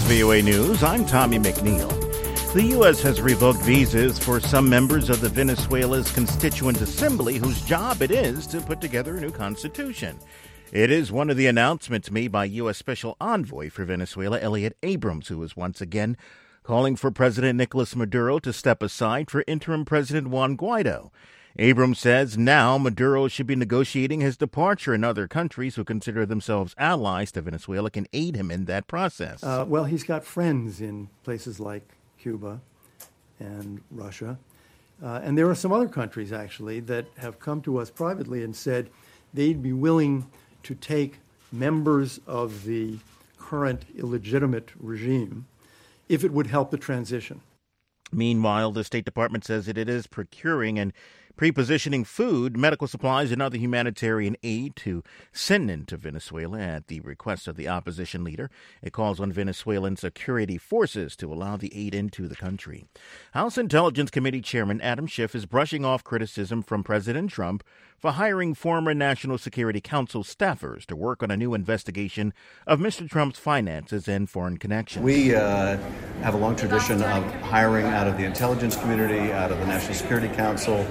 VOA News. I'm Tommy McNeil. The U.S. has revoked visas for some members of the Venezuela's Constituent Assembly whose job it is to put together a new constitution. It is one of the announcements made by U.S. Special Envoy for Venezuela, Elliot Abrams, who is once again calling for President Nicolas Maduro to step aside for interim President Juan Guaido. Abrams says now Maduro should be negotiating his departure, and other countries who consider themselves allies to Venezuela can aid him in that process. Well, he's got friends in places like Cuba and Russia. And there are some other countries, actually, that have come to us privately and said they'd be willing to take members of the current illegitimate regime if it would help the transition. Meanwhile, the State Department says that it is procuring and pre-positioning food, medical supplies, and other humanitarian aid to send into Venezuela at the request of the opposition leader. It calls on Venezuelan security forces to allow the aid into the country. House Intelligence Committee Chairman Adam Schiff is brushing off criticism from President Trump for hiring former National Security Council staffers to work on a new investigation of Mr. Trump's finances and foreign connections. We have a long tradition of hiring out of the intelligence community, out of the National Security Council,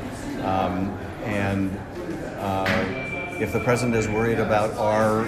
and if the president is worried about our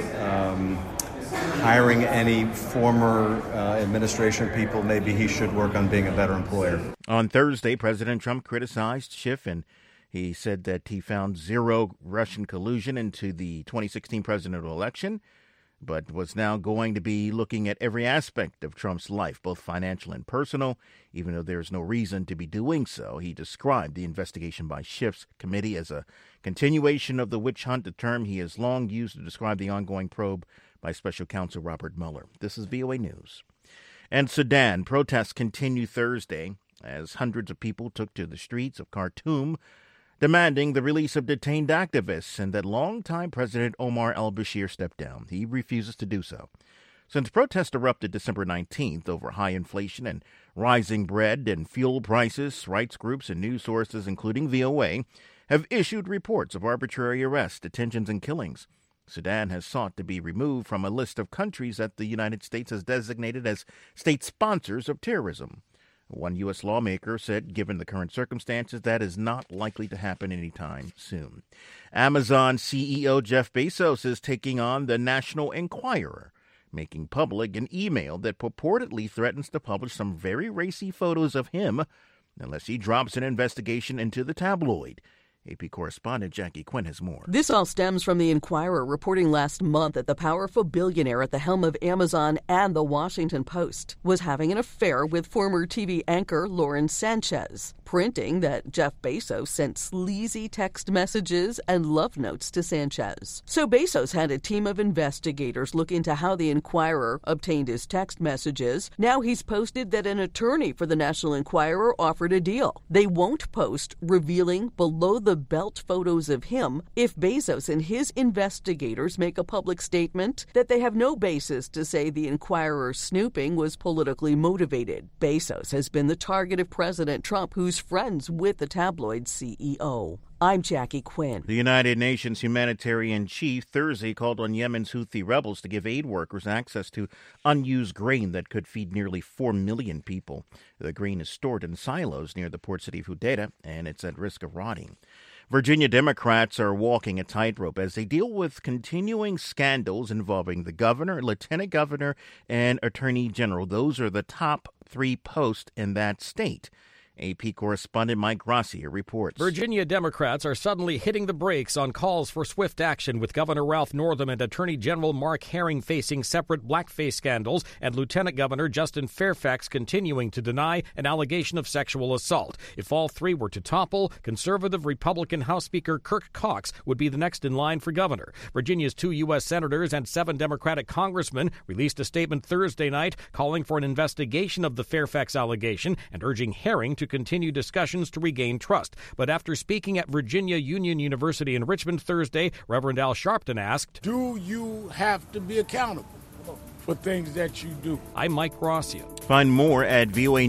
hiring any former administration people, maybe he should work on being a better employer. On Thursday, President Trump criticized Schiff, and he said that he found zero Russian collusion into the 2016 presidential election, but was now going to be looking at every aspect of Trump's life, both financial and personal, even though there's no reason to be doing so. He described the investigation by Schiff's committee as a continuation of the witch hunt, a term he has long used to describe the ongoing probe by Special Counsel Robert Mueller. This is VOA News. And Sudan, protests continue Thursday as hundreds of people took to the streets of Khartoum demanding the release of detained activists and that longtime President Omar al-Bashir step down. He refuses to do so. Since protests erupted December 19th over high inflation and rising bread and fuel prices, rights groups and news sources, including VOA, have issued reports of arbitrary arrests, detentions, and killings. Sudan has sought to be removed from a list of countries that the United States has designated as state sponsors of terrorism. One U.S. lawmaker said, given the current circumstances, that is not likely to happen anytime soon. Amazon CEO Jeff Bezos is taking on the National Enquirer, making public an email that purportedly threatens to publish some very racy photos of him unless he drops an investigation into the tabloid. AP correspondent Jackie Quinn has more. This all stems from the Enquirer reporting last month that the powerful billionaire at the helm of Amazon and the Washington Post was having an affair with former TV anchor Lauren Sanchez, printing that Jeff Bezos sent sleazy text messages and love notes to Sanchez. So Bezos had a team of investigators look into how the Enquirer obtained his text messages. Now he's posted that an attorney for the National Enquirer offered a deal. They won't post revealing below-the-belt photos of him if Bezos and his investigators make a public statement that they have no basis to say the Enquirer's snooping was politically motivated. Bezos has been the target of President Trump, who's friends with the tabloid's CEO. I'm Jackie Quinn. The United Nations humanitarian chief Thursday called on Yemen's Houthi rebels to give aid workers access to unused grain that could feed nearly 4 million people. The grain is stored in silos near the port city of Hodeidah, and it's at risk of rotting. Virginia Democrats are walking a tightrope as they deal with continuing scandals involving the governor, lieutenant governor, and attorney general. Those are the top 3 posts in that state. AP correspondent Mike Gracia reports. Virginia Democrats are suddenly hitting the brakes on calls for swift action, with Governor Ralph Northam and Attorney General Mark Herring facing separate blackface scandals and Lieutenant Governor Justin Fairfax continuing to deny an allegation of sexual assault. If all 3 were to topple, conservative Republican House Speaker Kirk Cox would be the next in line for governor. Virginia's 2 U.S. senators and 7 Democratic congressmen released a statement Thursday night calling for an investigation of the Fairfax allegation and urging Herring to continue discussions to regain trust. But after speaking at Virginia Union University in Richmond Thursday, Reverend Al Sharpton asked, "Do you have to be accountable for things that you do?" I'm Mike Gracia. Find more at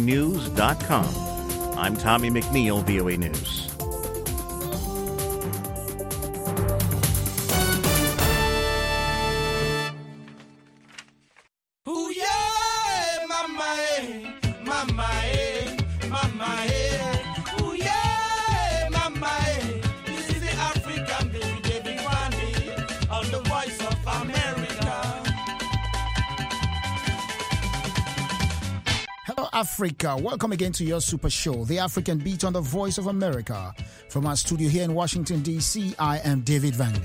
voanews.com. I'm Tommy McNeil, VOA News. Ooh, yeah, Africa. Welcome again to your super show, The African Beat on the Voice of America. From our studio here in Washington, D.C., I am David Van.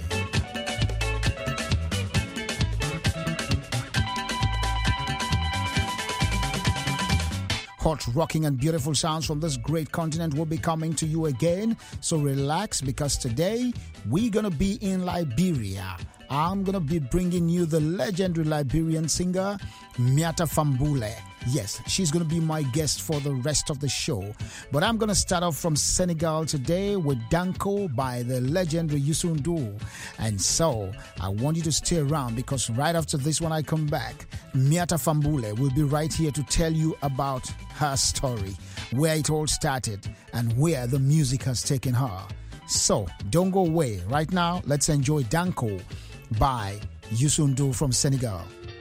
Hot, rocking and beautiful sounds from this great continent will be coming to you again. So relax, because today we're going to be in Liberia. I'm going to be bringing you the legendary Liberian singer, Miata Fambule. Yes, she's going to be my guest for the rest of the show. But I'm going to start off from Senegal today with Danko by the legendary Youssou N'Dour. And so I want you to stay around, because right after this, when I come back, Miata Fambule will be right here to tell you about her story, where it all started and where the music has taken her. So don't go away. Right now, let's enjoy Danko by Youssou N'Dour from Senegal.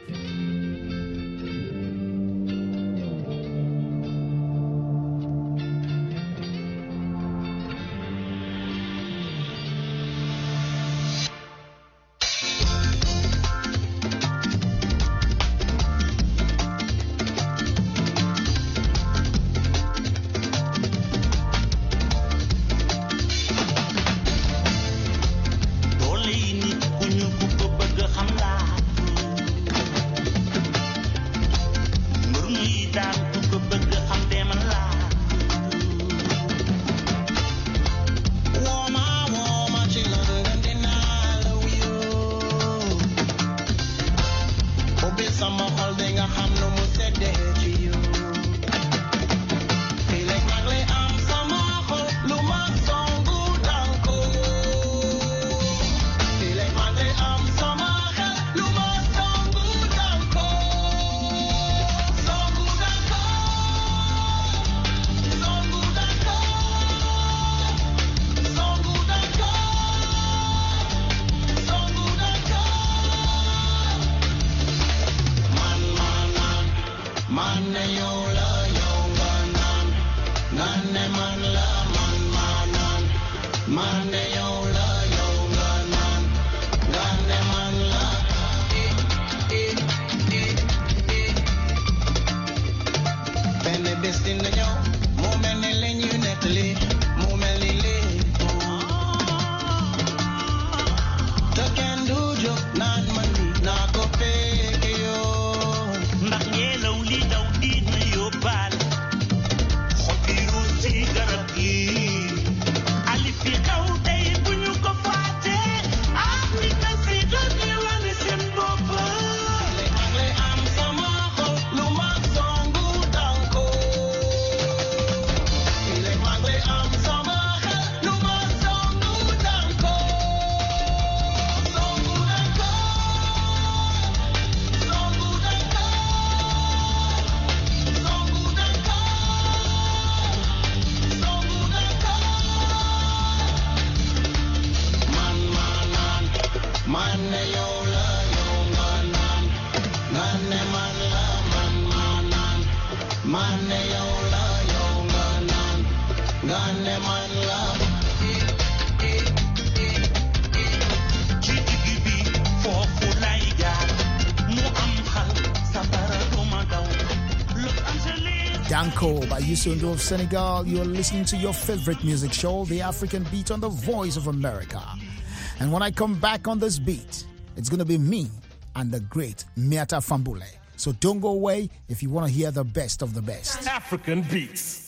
Danko by Youssou N'Dour of Senegal. You are listening to your favorite music show, The African Beat on the Voice of America. And when I come back on this beat, it's going to be me and the great Miata Fambule. So don't go away if you want to hear the best of the best. African Beats.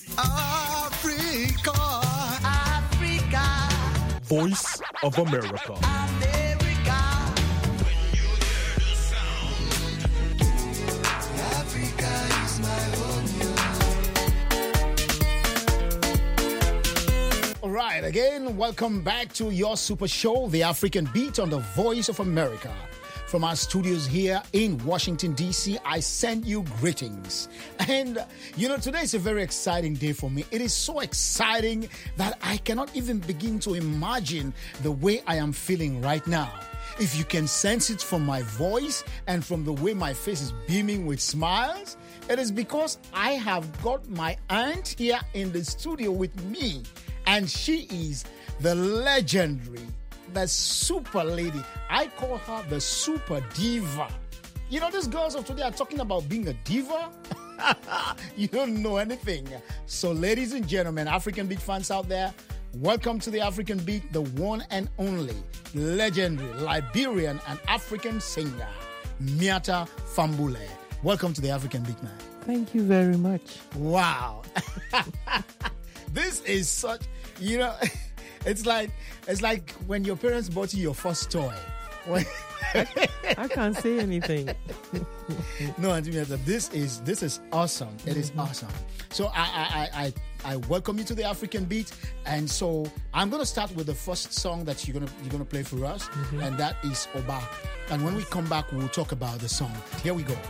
Africa, Africa. Voice of America. America. When you hear the sound, Africa is my home. All right, again, welcome back to your super show, The African Beat on the Voice of America. From our studios here in Washington, D.C., I send you greetings. And, today is a very exciting day for me. It is so exciting that I cannot even begin to imagine the way I am feeling right now. If you can sense it from my voice and from the way my face is beaming with smiles, it is because I have got my aunt here in the studio with me. And she is the legendary, the super lady. I call her the super diva. These girls of today are talking about being a diva. You don't know anything. So, ladies and gentlemen, African Beat fans out there, welcome to the African Beat, the one and only legendary Liberian and African singer, Miata Fambule. Welcome to the African Beat, man. Thank you very much. Wow. This is such, it's like when your parents bought you your first toy. I can't say anything. No, Auntie Miata, this is awesome. It is awesome. So I welcome you to the African Beat, and so I'm gonna start with the first song that you're gonna play for us, and that is Oba. And when we come back, we'll talk about the song. Here we go.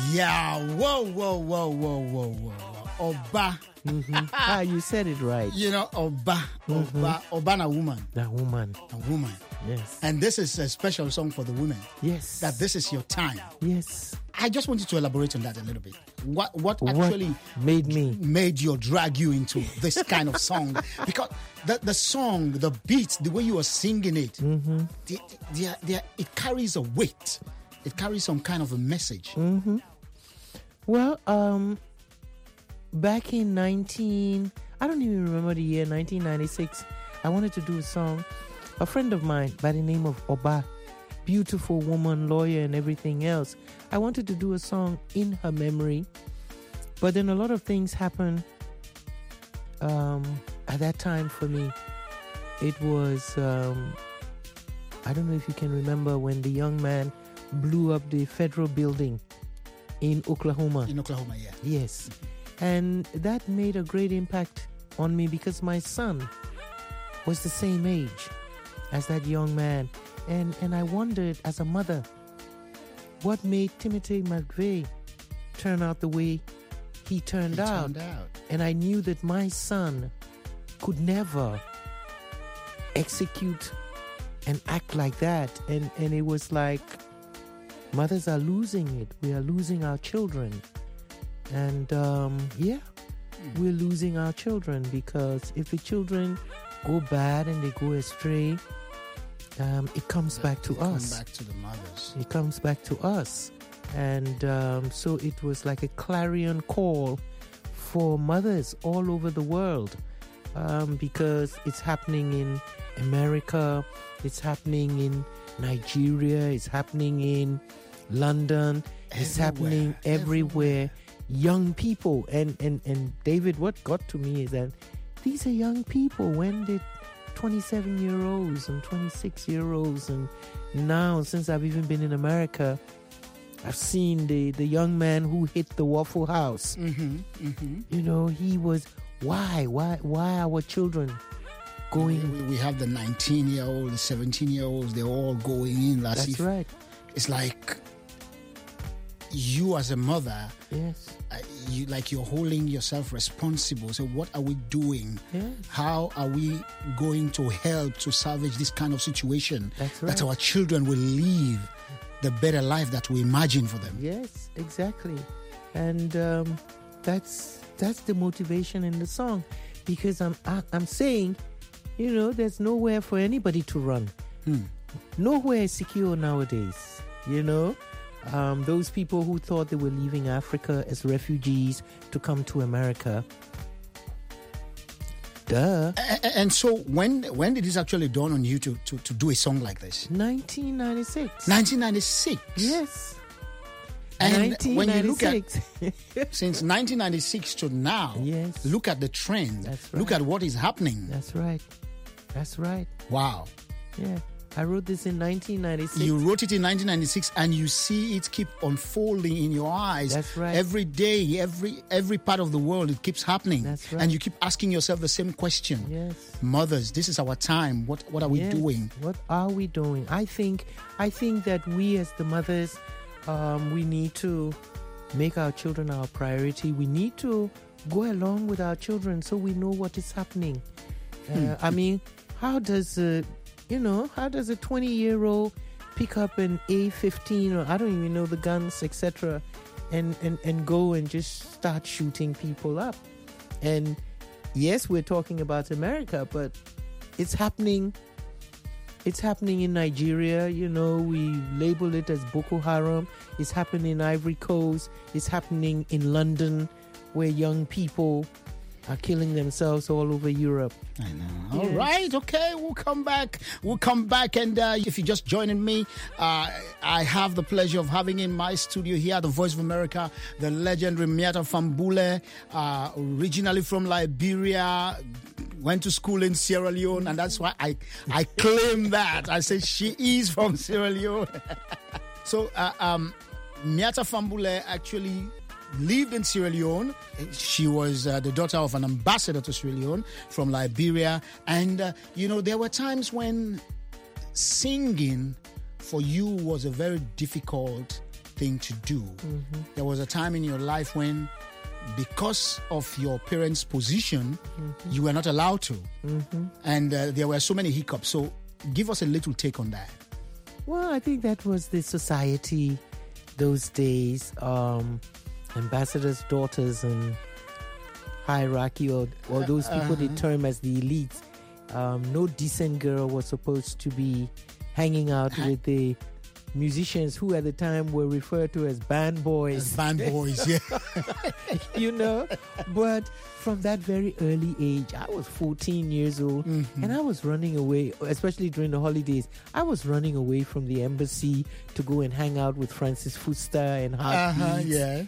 Yeah, whoa. Oba. You said it right. You know, Oba na woman. That woman. A woman. Yes. And this is a special song for the women. Yes. That this is your time. Yes. I just wanted to elaborate on that a little bit. What actually made you or drag you into this kind of song? Because the song, the beats, the way you are singing it, it carries a weight. It carries some kind of a message. Well, back in I don't even remember the year, 1996, I wanted to do a song. A friend of mine by the name of Oba, beautiful woman, lawyer and everything else, I wanted to do a song in her memory. But then a lot of things happened at that time for me. It was, I don't know if you can remember when the young man blew up the federal building in Oklahoma. In Oklahoma, yeah. Yes. And that made a great impact on me because my son was the same age as that young man. And I wondered, as a mother, what made Timothy McVeigh turn out the way he turned out. And I knew that my son could never execute and act like that. And it was like, mothers are losing it. We are losing our children. And we're losing our children because if the children go bad and they go astray, it comes back to us. Come back to the mothers. It comes back to us. And so it was like a clarion call for mothers all over the world because it's happening in America, it's happening in Nigeria, it's happening in London, it's happening everywhere. Young people. And David, what got to me is that these are young people. When did 27-year-olds and 26-year-olds, and now since I've even been in America, I've seen the young man who hit the Waffle House. You know, he was, why our children going? We have the 19-year-old, the 17-year-olds, they're all going in. That's right. It's like you as a mother, yes, you're holding yourself responsible. So what are we doing? Yes. How are we going to help to salvage this kind of situation? That's right. That our children will live the better life that we imagine for them. Yes, exactly. And that's the motivation in the song, because I'm saying, you know, there's nowhere for anybody to run. Nowhere is secure nowadays, you know. Those people who thought they were leaving Africa as refugees to come to America. Duh. And so when did this actually dawn on you to do a song like this? 1996. 1996? Yes. And when you look at since 1996 to now, yes, look at the trend. That's right. Look at what is happening. That's right. That's right. Wow. Yeah. I wrote this in 1996. You wrote it in 1996, and you see it keep unfolding in your eyes. That's right. Every day, every part of the world, it keeps happening. That's right. And you keep asking yourself the same question. Yes. Mothers, this is our time. What are we doing? What are we doing? I think that we as the mothers, we need to make our children our priority. We need to go along with our children so we know what is happening. I mean, how does a 20-year-old pick up an A-15, or I don't even know the guns, etc., and go and just start shooting people up? And yes, we're talking about America, but it's happening. It's happening in Nigeria. You know, we label it as Boko Haram. It's happening in Ivory Coast. It's happening in London, where young people are killing themselves all over Europe. I know. All right, okay, we'll come back. And if you're just joining me, I have the pleasure of having in my studio here at the Voice of America, the legendary Miata Fambule, originally from Liberia, went to school in Sierra Leone, and that's why I claim that. I say she is from Sierra Leone. So, Miata Fambule actually lived in Sierra Leone. She was the daughter of an ambassador to Sierra Leone from Liberia. And, there were times when singing for you was a very difficult thing to do. There was a time in your life when, because of your parents' position, you were not allowed to. And there were so many hiccups. So give us a little take on that. Well, I think that was the society those days. Ambassadors' daughters and hierarchy, or those people they term as the elites. No decent girl was supposed to be hanging out with the musicians who at the time were referred to as band boys. Yeah. You know, but from that very early age, I was 14 years old, and I was running away, especially during the holidays. I was running away from the embassy to go and hang out with Francis Fuster and Heartbeats yes.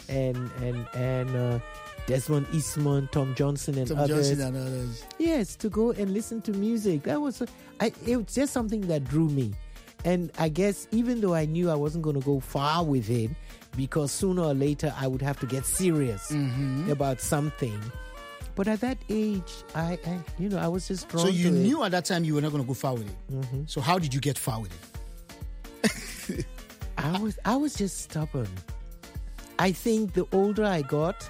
and Desmond Eastman, Tom Johnson and others. Yes, to go and listen to music. That was it was just something that drew me. And I guess even though I knew I wasn't going to go far with it, because sooner or later I would have to get serious about something. But at that age, I was just drawn to it. So you knew at that time you were not going to go far with it. So how did you get far with it? I was just stubborn. I think the older I got,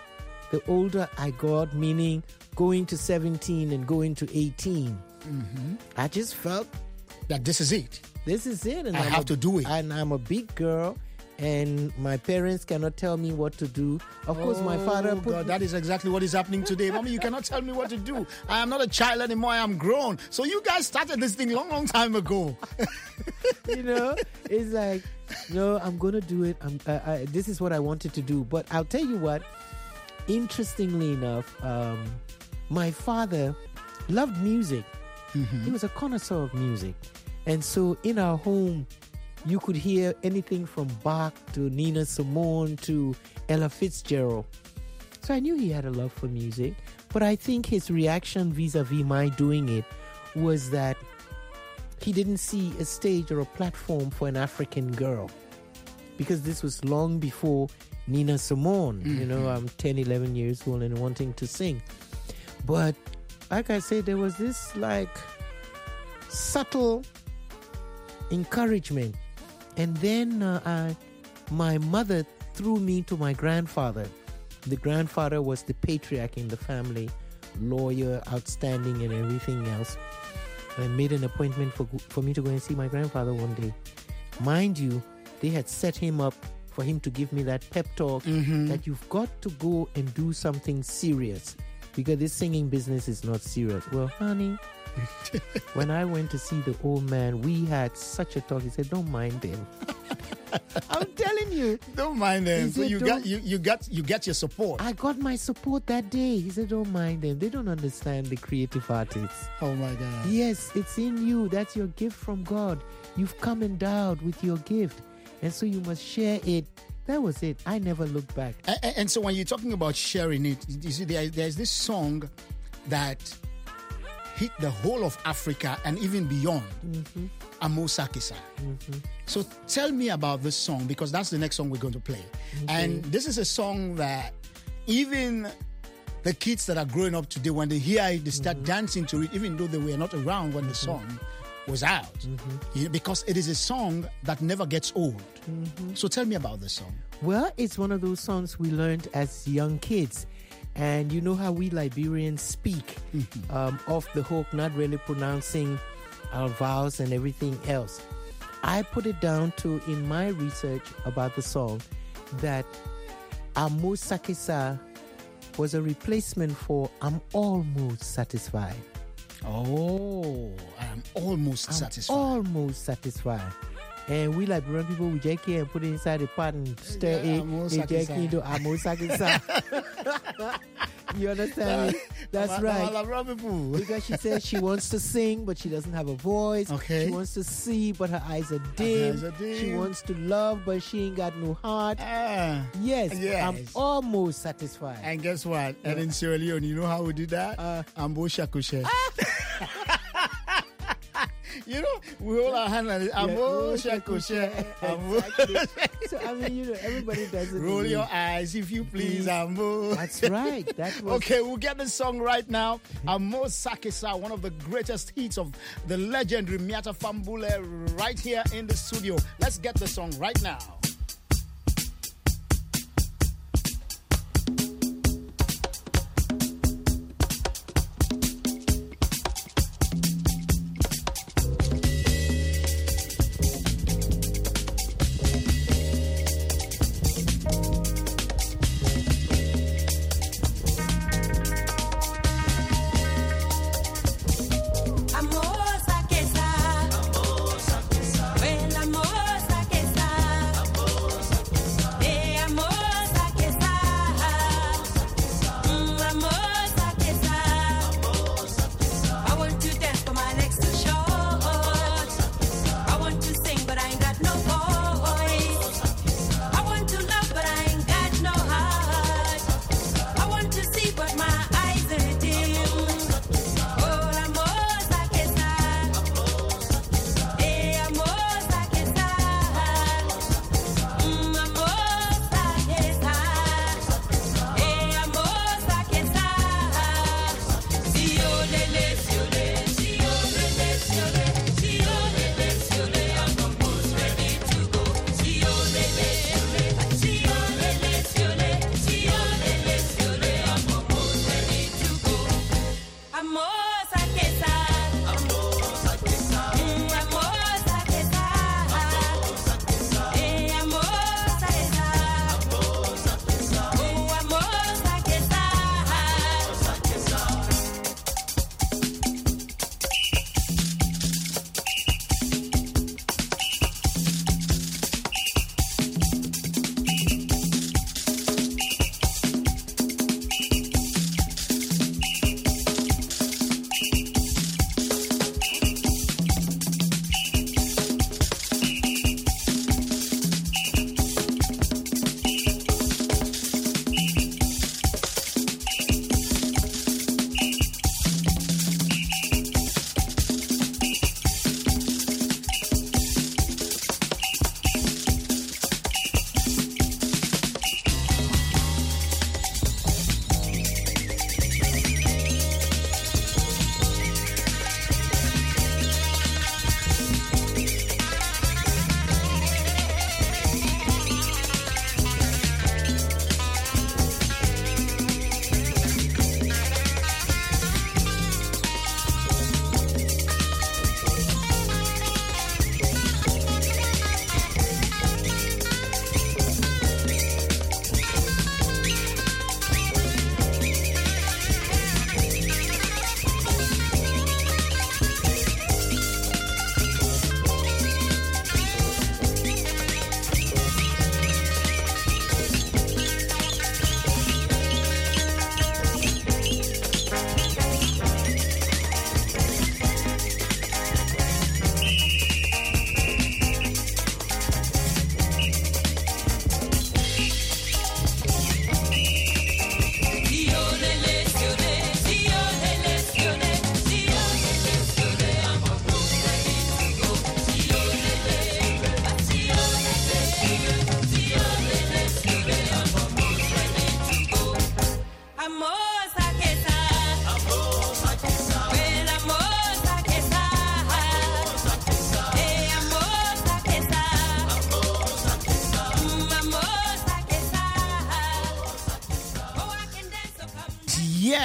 meaning going to 17 and going to 18, I just felt that this is it. This is it. And I have to do it. And I'm a big girl, and my parents cannot tell me what to do. Of course, my father that is exactly what is happening today. Mommy, you cannot tell me what to do. I am not a child anymore. I am grown. So you guys started this thing long time ago. You know, it's like, no, I'm going to do it. This is what I wanted to do. But I'll tell you what, interestingly enough, my father loved music. He was a connoisseur of music. And so in our home, you could hear anything from Bach to Nina Simone to Ella Fitzgerald. So I knew he had a love for music. But I think his reaction vis-a-vis my doing it was that he didn't see a stage or a platform for an African girl. Because this was long before Nina Simone. You know, I'm 10, 11 years old and wanting to sing. But like I said, there was this like subtle encouragement. And then my mother threw me to my grandfather. The grandfather was the patriarch in the family, lawyer, outstanding and everything else. I made an appointment for me to go and see my grandfather one day. Mind you, they had set him up for him to give me that pep talk that you've got to go and do something serious because this singing business is not serious. Well, honey, when I went to see the old man, we had such a talk. He said, "Don't mind him." I'm telling you, don't mind them. So you get your support. I got my support that day. He said, "Don't mind them. They don't understand the creative artists." Oh my God! Yes, it's in you. That's your gift from God. You've come endowed with your gift, and so you must share it. That was it. I never looked back. And so when you're talking about sharing it, you see, there's this song that hit the whole of Africa and even beyond. Amo Sakisa. So tell me about this song, because that's the next song we're going to play. And this is a song that even the kids that are growing up today, when they hear it, they start dancing to it, even though they were not around when the song was out. Because it is a song that never gets old. So tell me about this song. Well, it's one of those songs we learned as young kids. And you know how we Liberians speak off the hook, not really pronouncing our vowels and everything else. I put it down to, in my research about the song, that Amo Sakisa was a replacement for I'm almost satisfied. Oh, I'm almost satisfied. Almost satisfied. And we Liberian people, we take it and put it inside the pot and stir it. We take it to Amo Sakisa. You understand me? That's right. Because she says she wants to sing, but she doesn't have a voice. Okay. She wants to see, but her eyes are dim. She wants to love, but she ain't got no heart. Yes, I'm almost satisfied. And guess what? And in Sierra Leone, you know how we do that? Ambo Shakushe. You know, we hold our hand like this. Ambo Shakushe. So, I mean, you know, everybody does it. Roll your eyes, if you please, Ambo. That's right. That was... Okay, we'll get the song right now. Amo Sakisa, one of the greatest hits of the legendary Miata Fambule, right here in the studio. Let's get the song right now.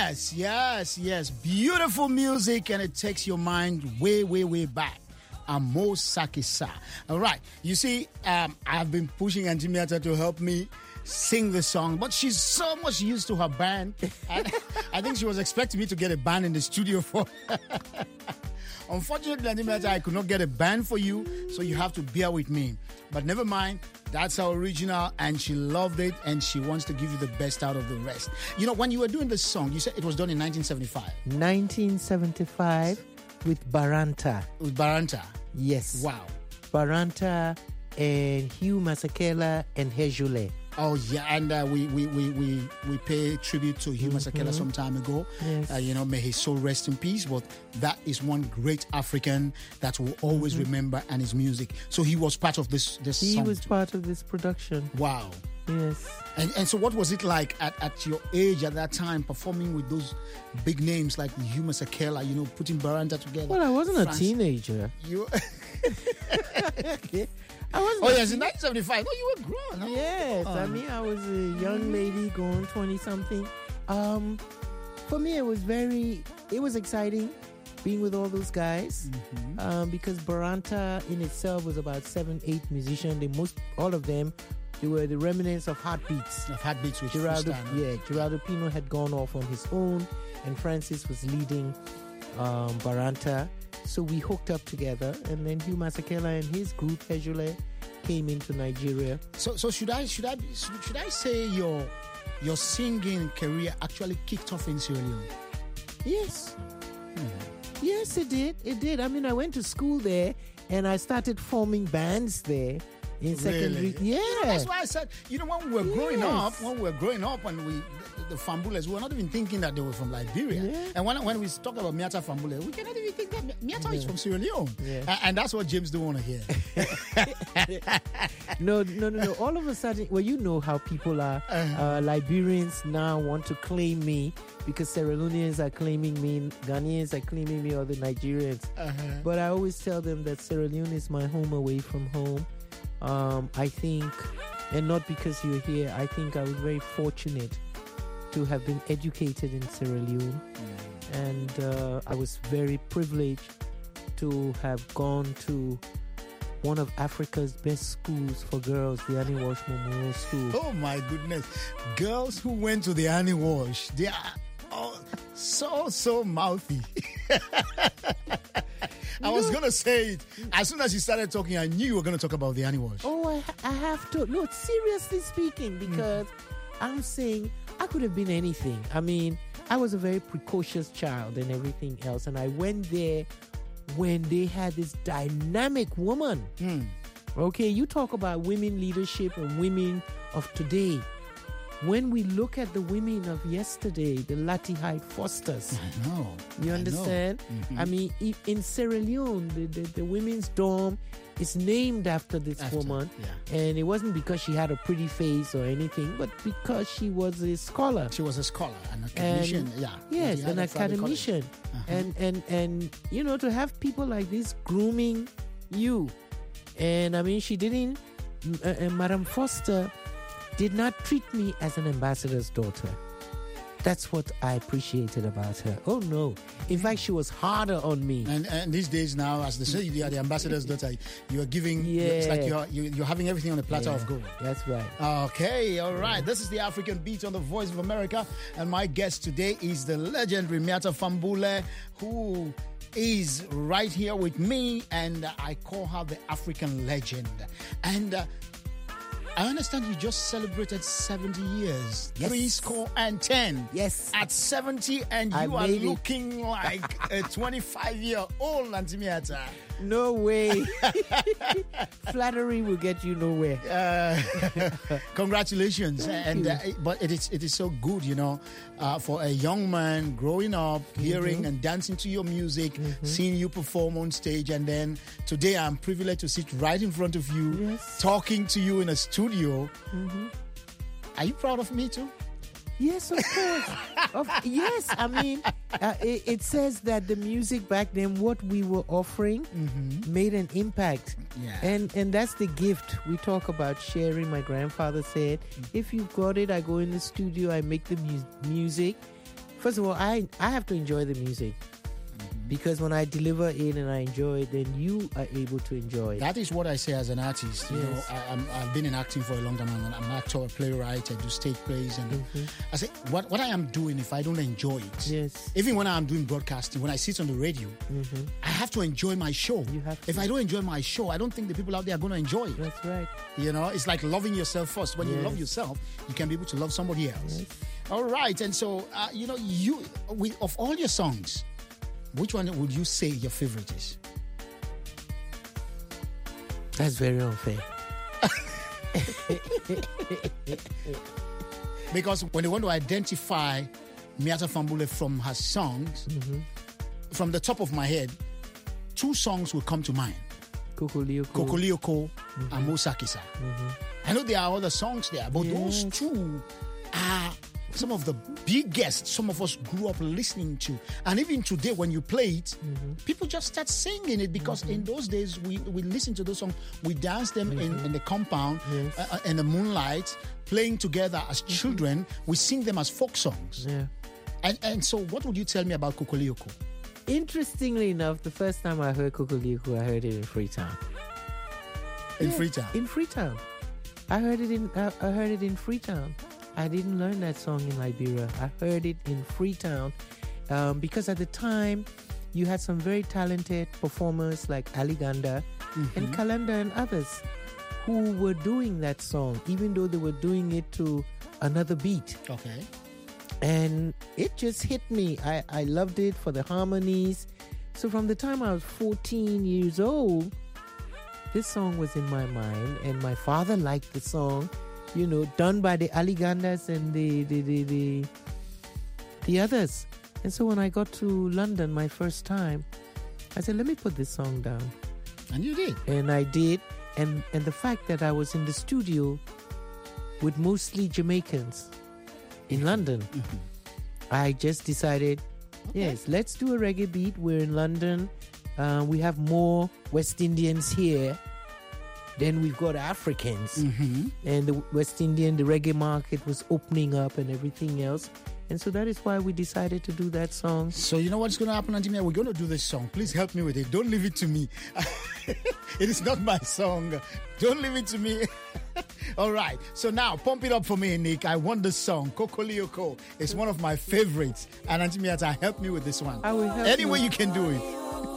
Yes. Beautiful music, and it takes your mind way, way, way back. Amo Sakisa. All right. You see, I've been pushing Auntie Miata to help me sing the song, but she's so much used to her band. I think she was expecting me to get a band in the studio for Unfortunately, Auntie Miata, I could not get a band for you, so you have to bear with me. But never mind. That's our original, and she loved it, and she wants to give you the best out of the rest. You know, when you were doing this song, you said it was done in 1975. 1975 with Baranta. With Baranta? Yes. Wow. Baranta and Hugh Masekela and Hejule. Oh yeah, and we pay tribute to Hugh Masekela some time ago. Yes. You know, may his soul rest in peace. But that is one great African that we'll always remember, and his music. So he was part of this He song was too. part of this production. Wow. Yes. And so what was it like at your age at that time, performing with those big names like Hugh Masekela, you know, putting Baranta together? Well, I wasn't a teenager. You. I wasn't. Oh yes, in 1975. Oh, you were grown. Huh? Yes, I mean, I was a young lady going 20-something. For me, it was exciting being with all those guys because Baranta in itself was about 7-8 musicians. All of them, they were the remnants of Heartbeats. Of Heartbeats, which Geraldo Pino had gone off on his own, and Francis was leading Baranta. So we hooked up together, and then Hugh Masekela and his group Hejule came into Nigeria. So should I say your singing career actually kicked off in Sierra Leone? Yes. Yes, it did. It did. I mean, I went to school there, and I started forming bands there in secondary. Really? Yeah. That's why I said, you know, when we were growing up, and the Fambules, we were not even thinking that they were from Liberia. Yeah. And when we talk about Miata Fambule, we cannot even think that Miata is from Sierra Leone. Yeah. And that's what James don't want to hear. No. All of a sudden, well, you know how people are. Liberians now want to claim me because Sierra Leoneans are claiming me, Ghanaians are claiming me, or the Nigerians. But I always tell them that Sierra Leone is my home away from home. I think, and not because you're here, I think I was very fortunate to have been educated in Sierra Leone. And I was very privileged to have gone to one of Africa's best schools for girls, the Annie Walsh Memorial School. Oh my goodness. Girls who went to the Annie Walsh, they are so mouthy. I was going to say it. As soon as you started talking, I knew you were going to talk about the Annie Walsh. Oh, I have to. No, seriously speaking, because I'm saying I could have been anything. I mean, I was a very precocious child and everything else. And I went there when they had this dynamic woman. Okay, you talk about women leadership and women of today. When we look at the women of yesterday, the Lati Hyde Fosters. I know. You understand? I mean, in Sierra Leone, the women's dorm is named after this woman. Yeah. And it wasn't because she had a pretty face or anything, but because she was a scholar. She was a scholar, an academician. Yes, an academician. And you know, to have people like this grooming you. And I mean, she didn't, Madame Foster did not treat me as an ambassador's daughter. That's what I appreciated about her. Oh no. In fact, she was harder on me. And these days now, as they say, you are the ambassador's daughter. You are giving, it's like you're having everything on a platter of gold. That's right. Okay, all right. This is the African Beat on the Voice of America. And my guest today is the legendary Miata Fambule, who is right here with me. And I call her the African legend. And I understand you just celebrated 70 years. Yes. 70. Yes. At 70, and you are looking like a 25-year-old Auntie Miata. No way. Flattery will get you nowhere. Congratulations. But it is so good, you know, for a young man growing up, hearing and dancing to your music, seeing you perform on stage. And then today I'm privileged to sit right in front of you, talking to you in a studio. Are you proud of me too? Yes, of course. Yes, I mean, it says that the music back then, what we were offering, made an impact. Yeah. And that's the gift we talk about sharing. My grandfather said, if you've got it, I go in the studio, I make the music, First of all, I have to enjoy the music. Because when I deliver it and I enjoy it, then you are able to enjoy it. That is what I say as an artist. You Yes. know, I've been in acting for a long time. I'm an actor, a playwright. I do stage plays, and I say what I am doing. If I don't enjoy it, Yes. even when I'm doing broadcasting, when I sit on the radio, I have to enjoy my show. You have to. If I don't enjoy my show, I don't think the people out there are going to enjoy it. That's right. You know, it's like loving yourself first. When you Yes. love yourself, you can be able to love somebody else. Yes. All right, and so you know, of all your songs, which one would you say your favorite is? That's very unfair. Because when they want to identify Miata Fambule from her songs, from the top of my head, 2 songs will come to mind. Kokolioko. Kokolioko and Mosakisa. I know there are other songs there, but those Yes. 2 are some of the biggest some of us grew up listening to. And even today, when you play it, people just start singing it because in those days, we listened to those songs, we danced them in the compound, in the moonlight, playing together as children. We sing them as folk songs. Yeah. And so, what would you tell me about Kokolioko? Interestingly enough, the first time I heard Kokolioko, I heard it in Freetown. In Freetown? In Freetown. I heard it in Freetown. I didn't learn that song in Liberia. I heard it in Freetown because at the time you had some very talented performers like Ali Ganda and Kalanda and others who were doing that song, even though they were doing it to another beat. Okay. And it just hit me. I loved it for the harmonies. So from the time I was 14 years old, this song was in my mind, and my father liked the song. You know, done by the Aligandas and the others. And so when I got to London my first time, I said, let me put this song down. And you did. And I did. And the fact that I was in the studio with mostly Jamaicans in London, I just decided, yes, let's do a reggae beat. We're in London. We have more West Indians here. Then we've got Africans. And the West Indian, the reggae market was opening up and everything else. And so that is why we decided to do that song. So you know what's going to happen, Auntie Mia? We're going to do this song. Please help me with it. Don't leave it to me. It is not my song. Don't leave it to me. All right. So now, pump it up for me, Nick. I want this song, Kokolioko. It's one of my favorites. And Auntie Mia, help me with this one. I will help Any way you. you can do it.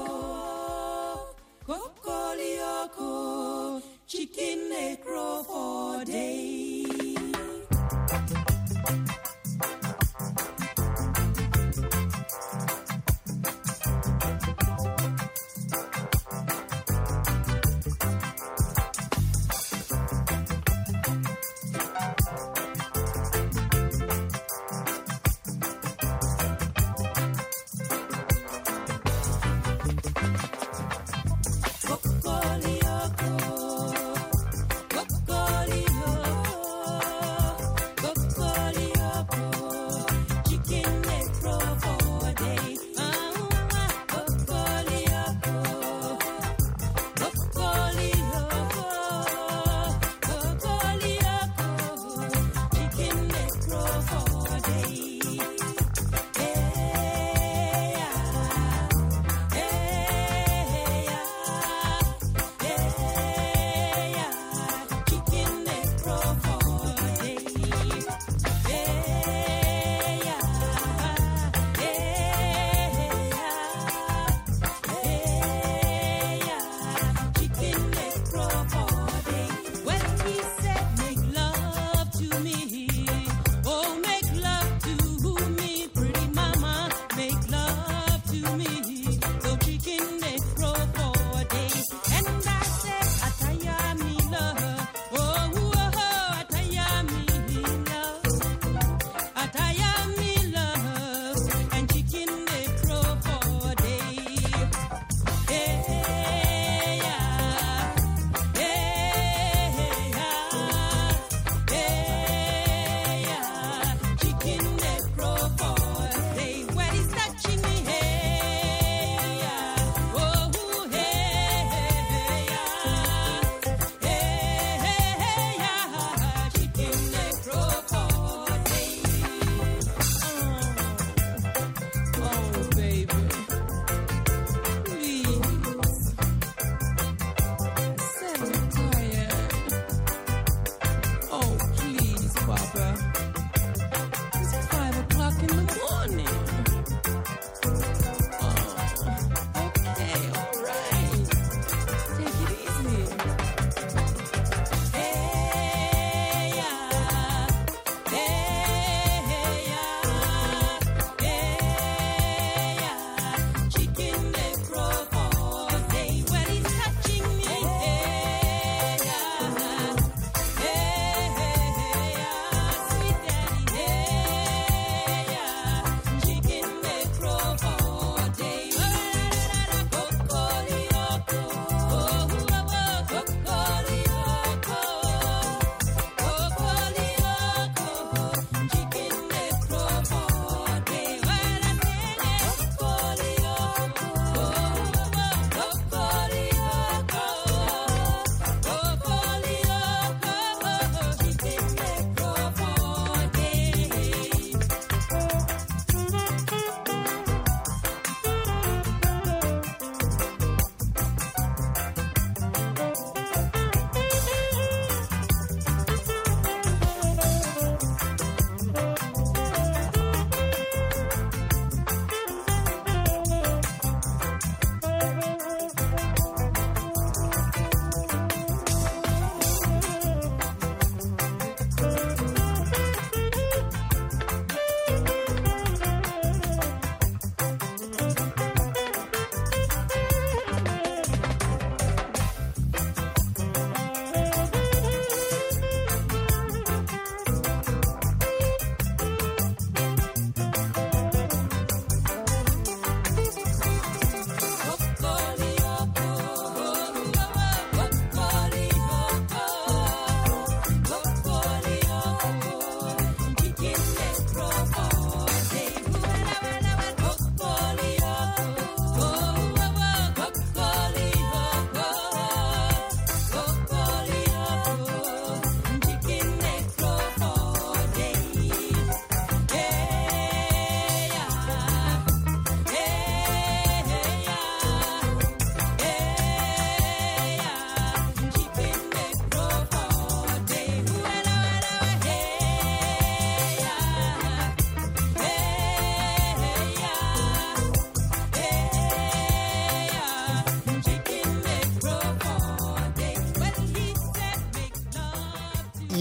Kokolioko, chicken necro for day.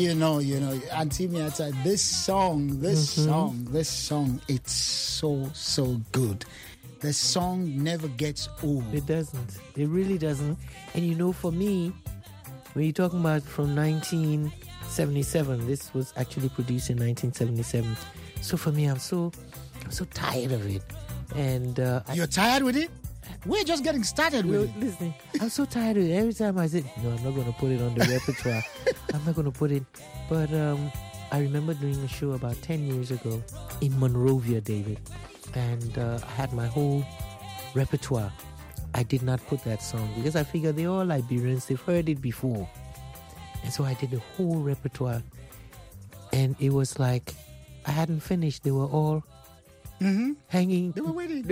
You know, Auntie Miata, this song, it's so good. The song never gets old. It doesn't. It really doesn't. And for me, when you're talking about from 1977, this was actually produced in 1977. So for me, I'm so tired of it. And you're tired with it? We're just getting started with it. Listen, I'm so tired of it. Every time I say, no, I'm not going to put it on the repertoire. I'm not going to put it. But I remember doing a show about 10 years ago in Monrovia, David. And I had my whole repertoire. I did not put that song because I figured they're all Liberians. They've heard it before. And so I did the whole repertoire. And it was like I hadn't finished. They were all hanging. They were waiting.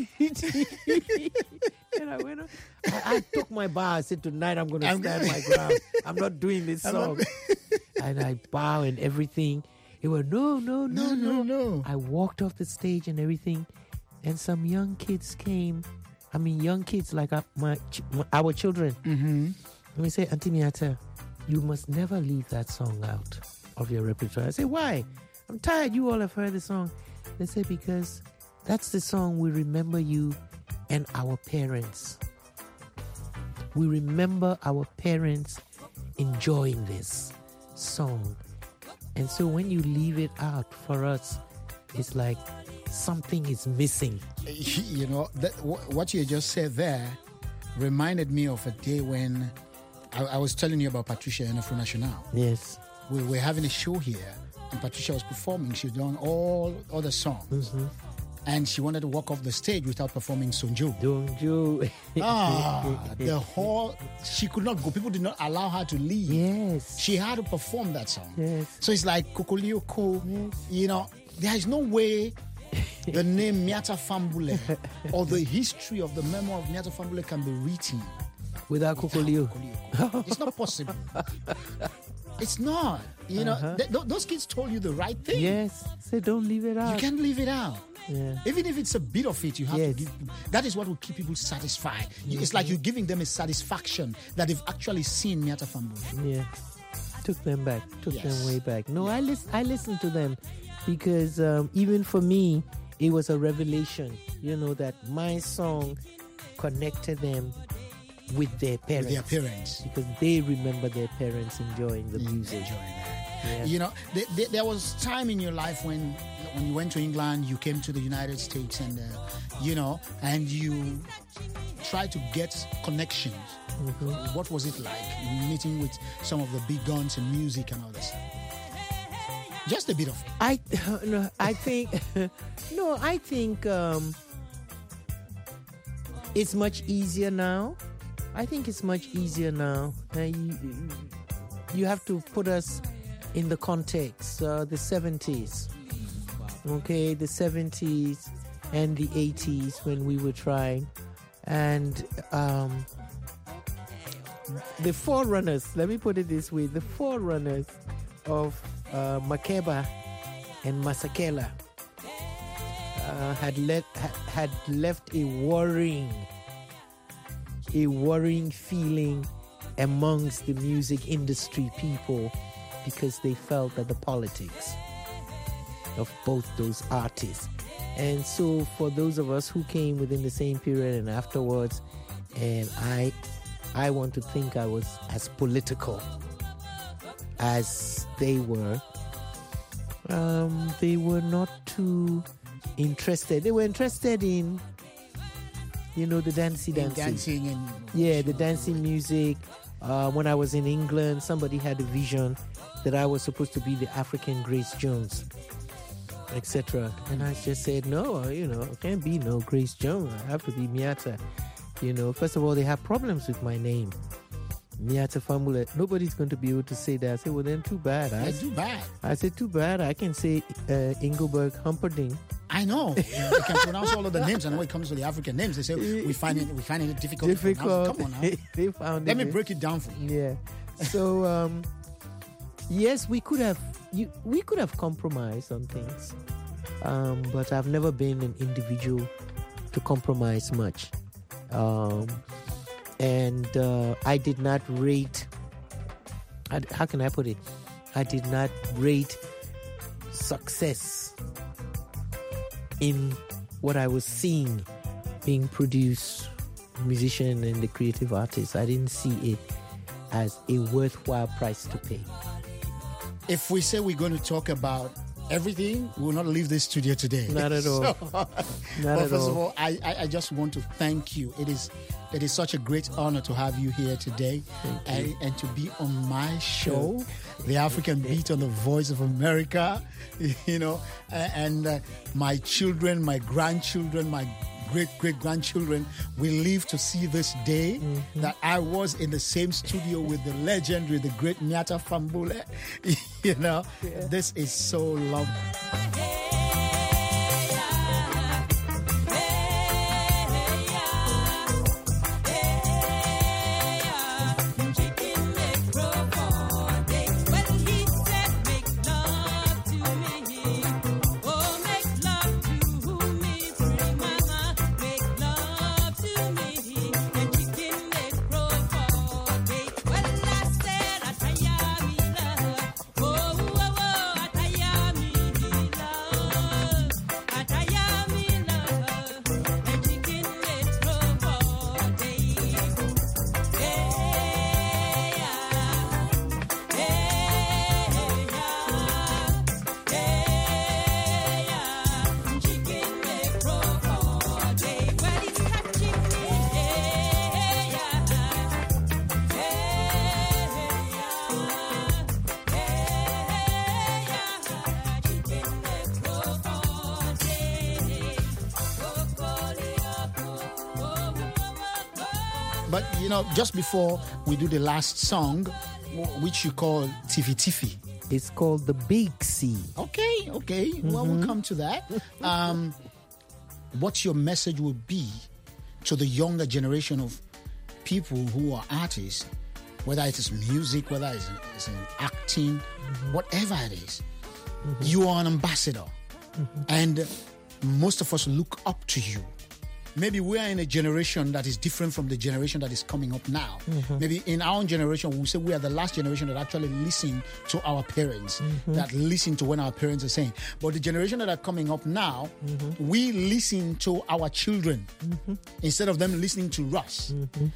And I went on. I took my bow. I said, tonight I'm going to stand my ground. I'm not doing this song. And I bow and everything. It was, no. I walked off the stage and everything. And some young kids came. I mean, young kids like our children. And we say, Auntie Miata, you must never leave that song out of your repertoire. I say, why? I'm tired. You all have heard the song. They say, because that's the song we remember you and our parents. We remember our parents enjoying this song. And so when you leave it out, for us, it's like something is missing. What you just said there reminded me of a day when I was telling you about Patricia and Afro National. Yes. We were having a show here, and Patricia was performing. She'd done all other songs. And she wanted to walk off the stage without performing Sonjo. The whole... She could not go. People did not allow her to leave. Yes. She had to perform that song. Yes. So it's like Kokolioko. Yes. There is no way the name Miata Fambule or the history of the memoir of Miata Fambule can be written without Kokolio. It's not possible. It's not. Those kids told you the right thing. Yes. Say don't leave it out. You can't leave it out. Yeah. Even if it's a bit of it, you have to give. That is what will keep people satisfied. It's like you're giving them a satisfaction that they've actually seen Miata Fambule. Yeah. Took them back. Took them way back. No, I listened to them because even for me, it was a revelation. That my song connected them with their parents. Because they remember their parents enjoying the music. Yeah. There was time in your life when you went to England, you came to the United States, and and you tried to get connections. What was it like meeting with some of the big guns in music and all this? Just a bit of it. I think it's much easier now. I think it's much easier now. You have to put us in the context, the 70s. Okay, the 70s and the 80s when we were trying. And the forerunners, let me put it this way, the forerunners of Makeba and Masakela had left a worrying feeling amongst the music industry people because they felt that the politics of both those artists. And so for those of us who came within the same period and afterwards, and I want to think I was as political as they were not too interested. They were interested in the dancing and the dancing music. When I was in England, somebody had a vision that I was supposed to be the African Grace Jones, etc. And I just said, no, I can't be no Grace Jones. I have to be Miata. First of all, they have problems with my name, Miata Fambule. Nobody's going to be able to say that. I said, well, then too bad. Too bad. I said, too bad. I can say Engelberg Humperdinck. I know. They can pronounce all of the names, and when it comes to the African names, they say we find it difficult. To pronounce. Come on now. They found Let me break it down for you. Yeah. So yes, we could have compromised on things, but I've never been an individual to compromise much, and I did not rate. How can I put it? I did not rate success in what I was seeing being produced, musician and the creative artist. I didn't see it as a worthwhile price to pay. If we say we're going to talk about everything, we will not leave this studio today. Not at all. First of all, I just want to thank you. It is such a great honor to have you here today and to be on my show, The African Beat on the Voice of America. And my children, my grandchildren, my great-great-grandchildren will live to see this day that I was in the same studio with the legendary, the great Nyata Fambule. This is so lovely. But, just before we do the last song, which you call Tiffy Tiffy. It's called The Big C. Okay. Well, we'll come to that. What your message would be to the younger generation of people who are artists, whether it is music, whether it's in acting, whatever it is. You are an ambassador. And most of us look up to you. Maybe we are in a generation that is different from the generation that is coming up now. Maybe in our generation, we say we are the last generation that actually listen to our parents, that listen to what our parents are saying. But the generation that are coming up now, we listen to our children instead of them listening to us.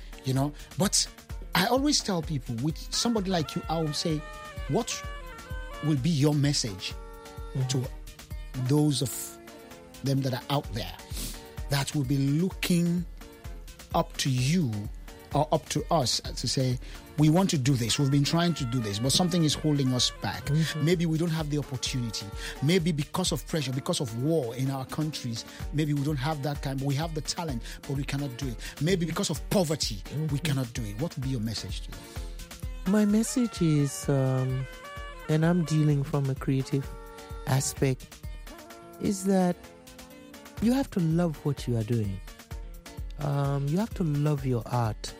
But I always tell people, with somebody like you, I will say, what will be your message to those of them that are out there that will be looking up to you or up to us to say, we want to do this, we've been trying to do this, but something is holding us back. Maybe we don't have the opportunity. Maybe because of pressure, because of war in our countries, maybe we don't have that kind, but we have the talent, but we cannot do it. Maybe because of poverty, we cannot do it. What would be your message to them? My message is, and I'm dealing from a creative aspect, is that you have to love what you are doing. You have to love your art.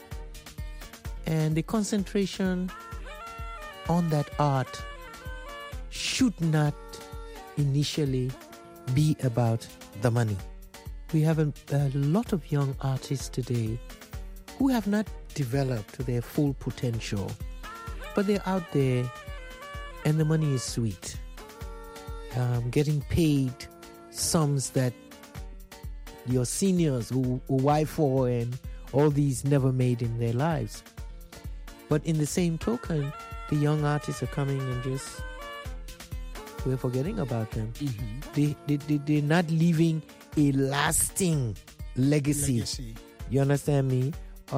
And the concentration on that art should not initially be about the money. We have a lot of young artists today who have not developed to their full potential, but they're out there and the money is sweet. Getting paid sums that your seniors who Y4 and all these never made in their lives. But in the same token, the young artists are coming and just, we're forgetting about them. They're not leaving a lasting legacy. You understand me?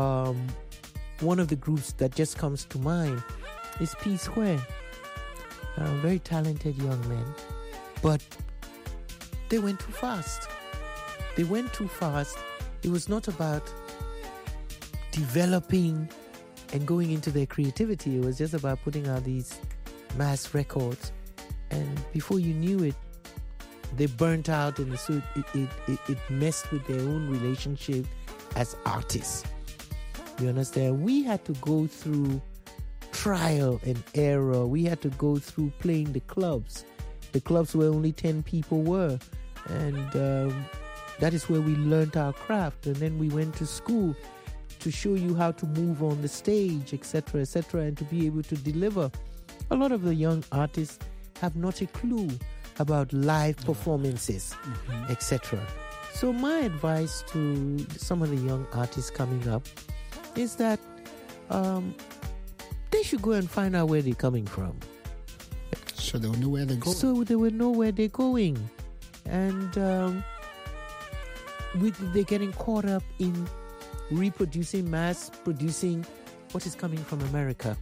One of the groups that just comes to mind is P Square. Very talented young men. But they went too fast. It was not about developing and going into their creativity. It was just about putting out these mass records. And before you knew it, they burnt out, and so it messed with their own relationship as artists. You understand? We had to go through trial and error. We had to go through playing the clubs. The clubs where only 10 people were. And that is where we learned our craft. And then we went to school to show you how to move on the stage, etc., and to be able to deliver. a lot of the young artists have not a clue about live performances, etc. So my advice to some of the young artists coming up is that they should go and find out where they're coming from. So they will know where they're going. So they will know where they're going. And they're getting caught up in mass producing what is coming from America.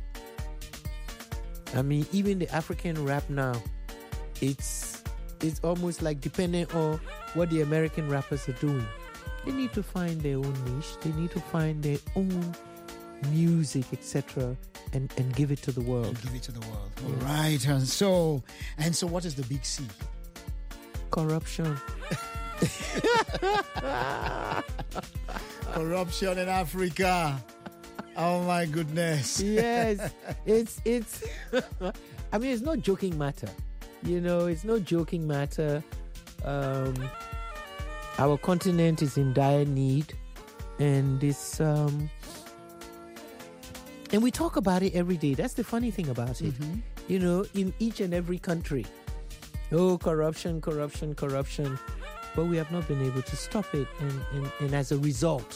I mean, even the African rap now, it's almost like dependent on what the American rappers are doing. They need to find their own niche. They need to find their own music, etc., and give it to the world. Give it to the world. Yes. All right. And so what is the big C? Corruption. Corruption in Africa. Oh my goodness. Yes. It's I mean, it's no joking matter. You know, it's no joking matter. Our continent is in dire need, and this and we talk about it every day. That's the funny thing about it. You know, in each and every country. Oh, corruption. But we have not been able to stop it. And as a result,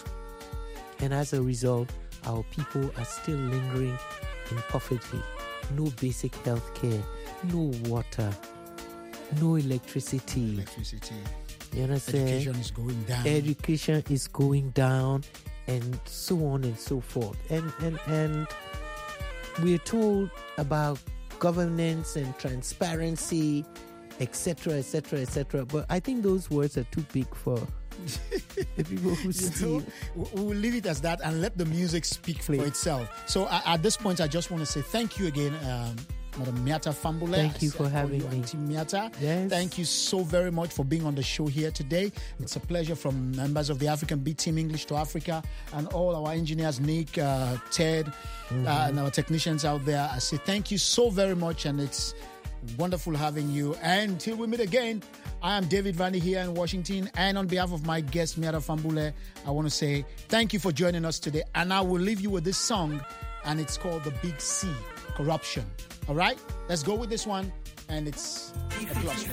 our people are still lingering in poverty. No basic health care, no water, no electricity. You understand? Education is going down, and so on and so forth. And we're told about governance and transparency, etc. But I think those words are too big for the people who see. We'll leave it as that and let the music speak for itself. So at this point, I just want to say thank you again, Madam Miata Fambule. Thank you for having me. Auntie Miata. Yes. Thank you so very much for being on the show here today. It's a pleasure from members of the African Beat Team English to Africa and all our engineers, Nick, Ted, and our technicians out there. I say thank you so very much, and it's wonderful having you. And until we meet again, I am David Vandy here in Washington, and on behalf of my guest Miata Fambule, I want to say thank you for joining us today. And I will leave you with this song, and it's called The Big C, Corruption. All right, let's go with this one, and it's a cluster.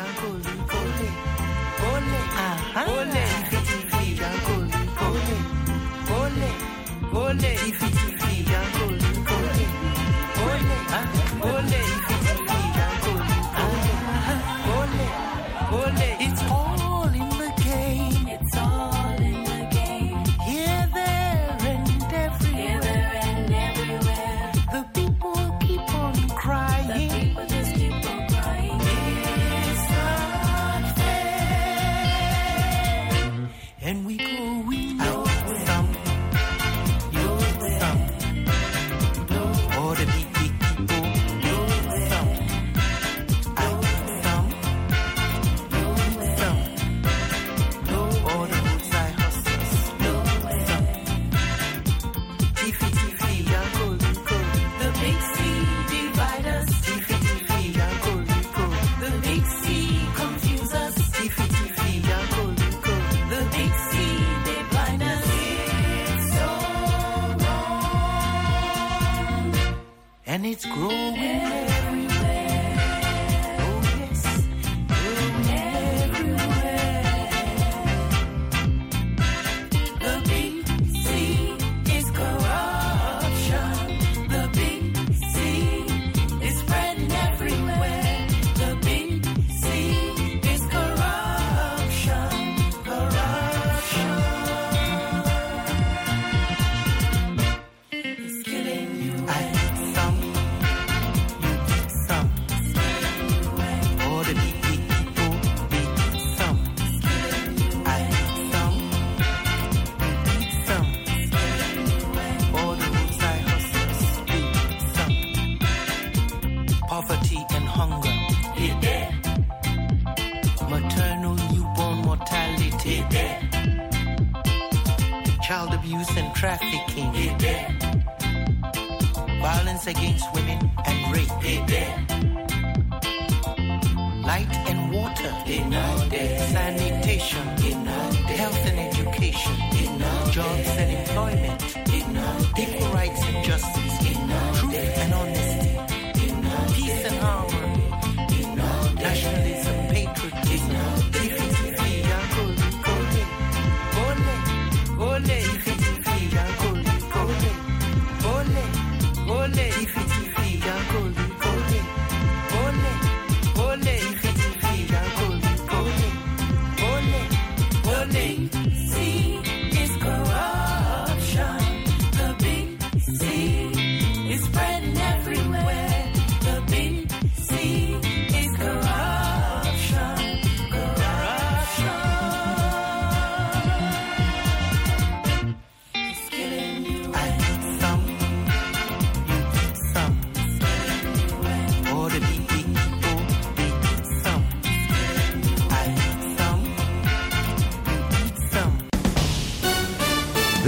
It's all in the game. It's all in the game. Here, there, and everywhere. The people keep on crying. The people just keep on crying. It's not fair. And we going nowhere. All the big people. And it's growing everywhere. Oh yes, growing everywhere. The big C is corruption. The big C is spreading everywhere. The big C is corruption. It's killing you. Poverty and hunger. Maternal newborn mortality. Child abuse and trafficking. Violence against women and rape. Light and water. Sanitation. Health and education. Jobs and employment. Equal rights and justice. Truth and honesty.